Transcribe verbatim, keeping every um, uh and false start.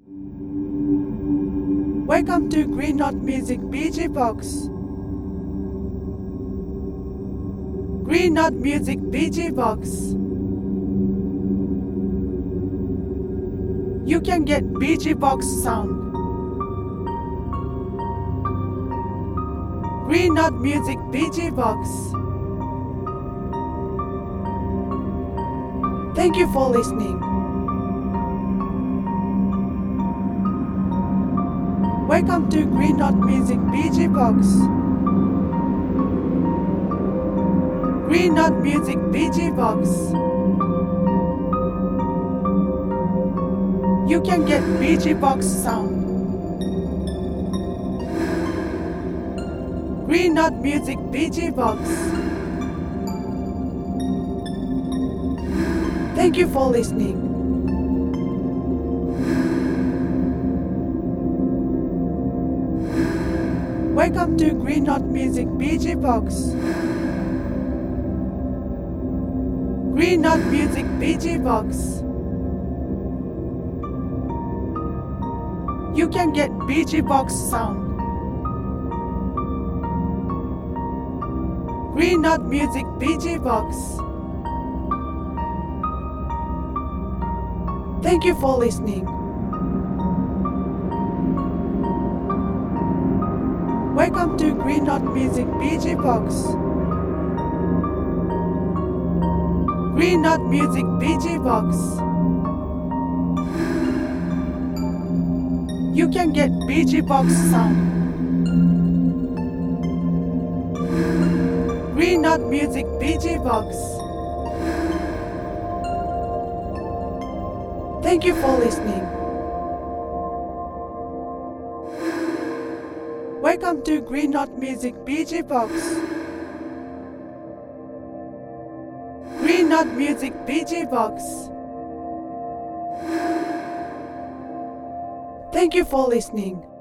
Welcome to Green Knot Music B G Box. Green Knot Music B G Box. You can get B G Box sound. Green Knot Music B G Box. Thank you for listening. Welcome to Green Knot Music B G Box. Green Knot Music B G Box. You can get B G Box sound. Green Knot Music B G Box. Thank you for listening. Welcome to Green Knot Music B G Box. Green Knot Music B G Box. You can get B G Box sound. Green Knot Music B G Box. Thank you for listening. Welcome to Green Knot Music B G Box. Green Knot Music B G Box. You can get B G Box sound. Green Knot Music B G Box. Thank you for listening. Welcome to Green Knot Music B G Box. Green Knot Music B G Box. Thank you for listening.